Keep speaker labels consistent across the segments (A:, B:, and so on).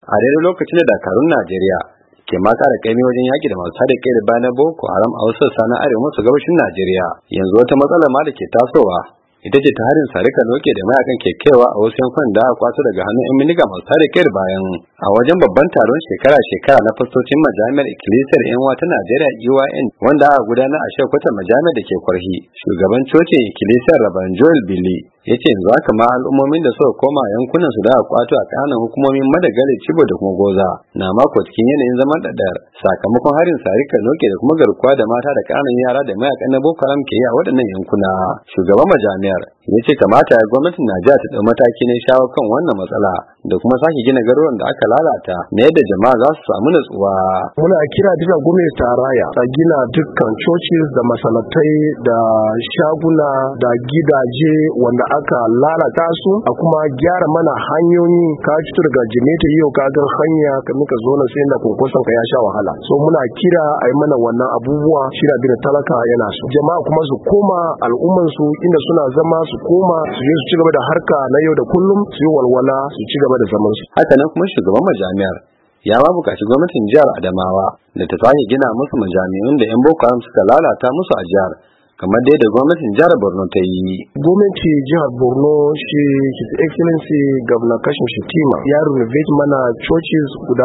A: A daidai lokacin da dakarun Najeriya ke ma kara kaimi wajen yaki da masu tada kai da bayan Boko Haram a wasu sassa na arewa maso gabashin Najeriya, yanzu wata matsala ma da ke tasowa ita ce ta harin sarika noke da mayakan ke kaiwa a wasu yankunan da aka kwaso daga hannun 'yan miliga masu tada kai da bayan a wajen babban taron shekara-shekara na fastocin majami'ar ikkilisiyar 'yan wata Najeriya EYN wanda aka gudanar a shekwatar majami'ar da ke Kwarhi. Shugaban cocin ikkilisiyar Raban Joel Billy ya ce yanzu haka ma al'ummomin da suka koma yankunan su da aka kwato a ƙananan hukumomin Madagali, Cibo da kuma Goza na mako cikin yanayin zaman ɗaɗɗar sakamakon harin sarika noke da kuma garkuwa da mata da ƙananan yara da mayakan na Boko Haram ke yi a waɗannan yankuna. Shugaban majami'ar ya ce kamata ya gwamnatin Najeriya ta ɗau mataki na shawo kan wannan matsala da kuma sake gina garuruwan da aka lalata na yadda jama'a za su samu natsuwa.
B: Muna kira duka gwamnati tarayya ta gina dukkan churches da masallatai da shaguna da gidaje wanda aka lalata su a kuma gyara mana hanyoyi. Ka fito daga Jimeta yau ka ga hanya ka muka zo na sai da kunkusan ka ya sha wahala, so muna kira a yi mana wannan abubuwa shi da bin talaka yana so jama'a kuma su koma al'umman su inda suna zama su koma su je su ci gaba da harka na yau da kullum su yi walwala su ci gaba da zaman su.
A: Haka nan kuma shugaban majami'ar ya ma bukaci gwamnatin jihar Adamawa da ta sake gina musu majami'un da 'yan Boko Haram suka lalata musu a jihar kamar dai da gwamnatin jihar Borno ta yi.
B: Gwamnati jihar Borno shi His Excellency Governor Kashim Shettima ya renovate mana churches guda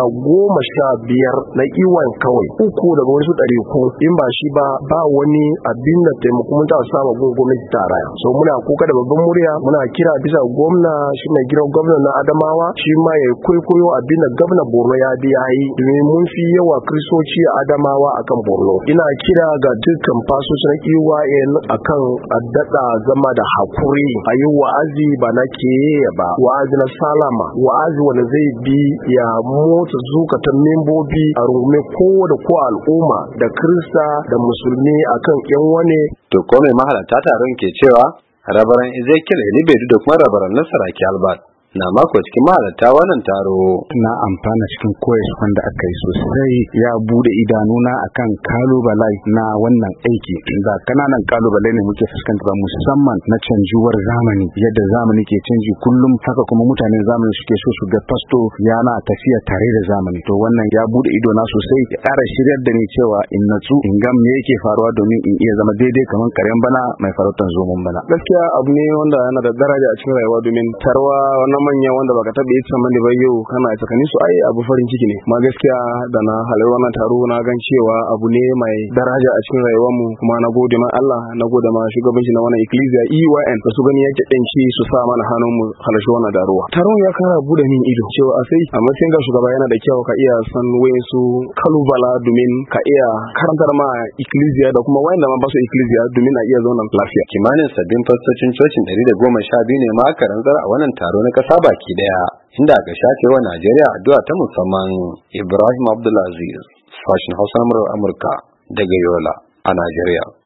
B: 15 na Iwan kawai, 3 daga wasu 300 in ba shi ba wani abin da taimako mun ta samu gun gwamnati tarayya. So muna kuka da babban murya muna kira bisa gwamna shi mai gidan gwamna na Adamawa shi ma ya kwaikwayo abin da gwamna Borno ya bi yayi domin mun fi yawa kristoci a Adamawa akan Borno. Ina kira ga dukkan fasoci na Iwa akan addada zama da hakuri a yi wa'azi ba na keye ba, wa'azi na salama, wa'azi wanda zai bi ya motsa zukatan membobi a rungume da ko al'umma da Kirista da Musulmi akan yan wane.
A: To ko mai mahalarta taron ke cewa rabaran Ezekiel Elibedu da kuma rabaran Nasaraki Albert na mako cikin mahalarta wannan taro.
C: Na amfana cikin koyarwar da aka yi sosai, ya bude idanuna akan kalubale na wannan aiki da kananan kalubale ne muke fuskanta musamman na canjuwar zamani, yadda zamani ke canji kullum haka kuma mutanen zamani suke so su ga pasto yana tafiya tare da zamani. To wannan ya bude ido na sosai, ya ƙara shiryar da ni cewa in natsu in ga me yake faruwa domin in iya zama daidai kamar karen bana mai farautan zomon bana.
B: Gaskiya abu ne wanda yana da daraja a cikin rayuwa domin tarwa wannan manya wanda baka taɓa yi tsammani ba yau kana tsakanin su ai abu farin ciki ne. Ma gaskiya da na halarci wannan taro na gan cewa abu ne mai daraja a cikin rayuwar mu, kuma na gode ma Allah, na gode ma shugabanci na wannan ikkilisiya EYN da su gani yake danci su sa mana hannun mu halarci wannan daruwa. Taron ya kara bude min ido cewa a sai a matsayin ga shugaba yana da kyau ka iya san wayansu kalubala domin ka iya karantar ma ikkilisiya da kuma wayanda ma ba su ikkilisiya domin a iya zauna lafiya.
A: Kimanin sabbin fastocin cocin 112 ne ma aka rantsar a wannan taro na kasa baki daya, inda aka shafe wa Najeriya addu'a ta musamman. Ibrahim Abdulaziz, sashin Hausa na Amurka daga Yola a Najeriya.